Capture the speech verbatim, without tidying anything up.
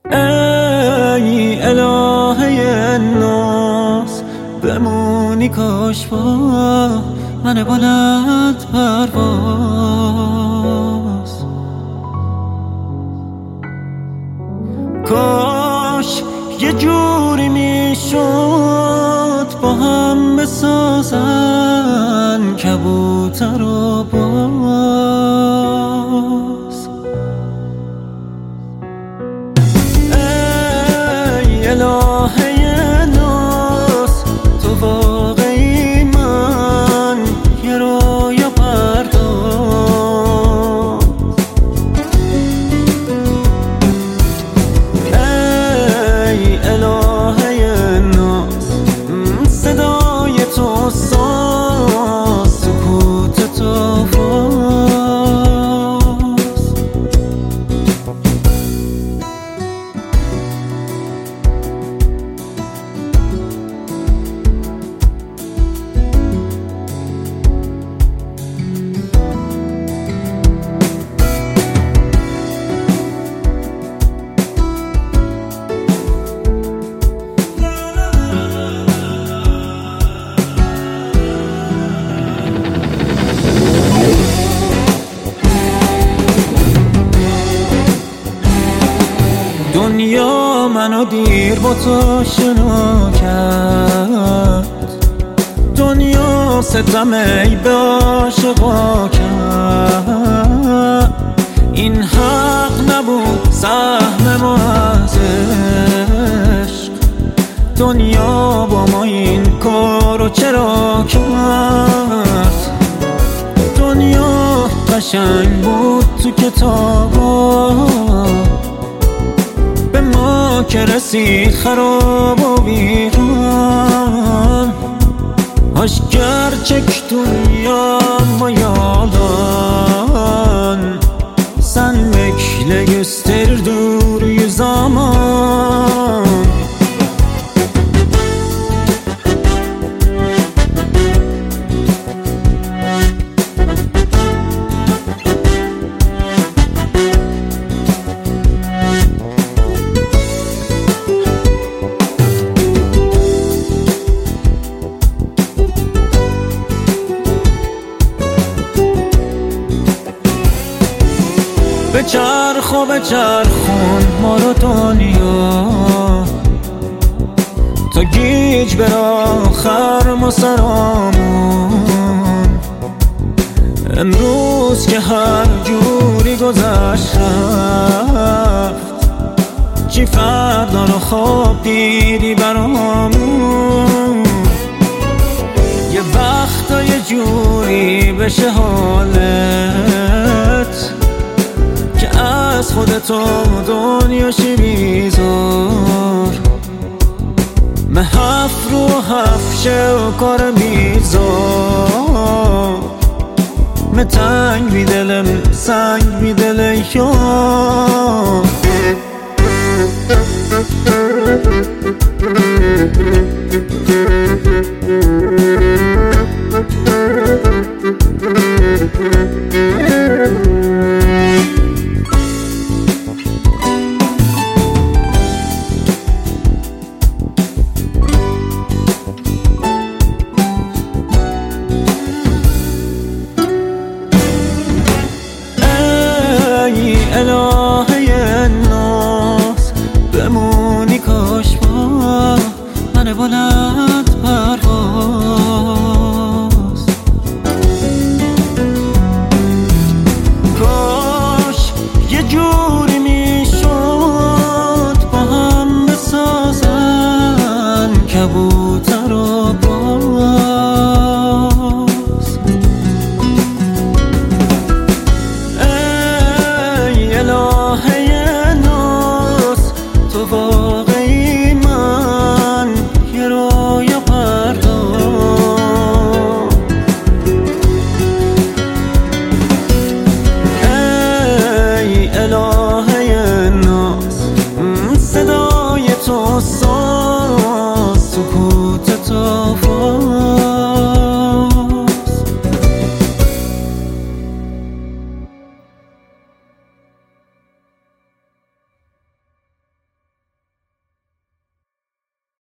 ای الهه ناز بمونی کاش با من بلند پرواز، کاش یه جوری میشد با هم بسازن کبوتر و باز. ای الهه ناز تو واقعی من یه رویا پرداز. ای الهه ناز صدای تو ساز سکوت تو فاز. دنیا منو دیر با تو شنا کرد، دنیا ستم ای به عاشقا کرد. این حق نبود سهم ما از عشق، دنیا با ما این کارو چرا کرد؟ دنیا قشنگ بود تو کتابا، به ما که رسید خراب و ویران. Hoş gerçek dünyama yalan, sen bekle göster dur zaman. بچرخ و بچرخون ما رو دنیا تا گیج بر آخر ما سرامون. امروز که هر جوری گذشت رفت، چی فردا رو خواب دیدی برامون؟ یه وقتا یه جوری بشه حالت که از خودتو دنیاشی بیزار، محف رو حفشه و کار میزار. متنگ بی دلم سنگ بی دل یار.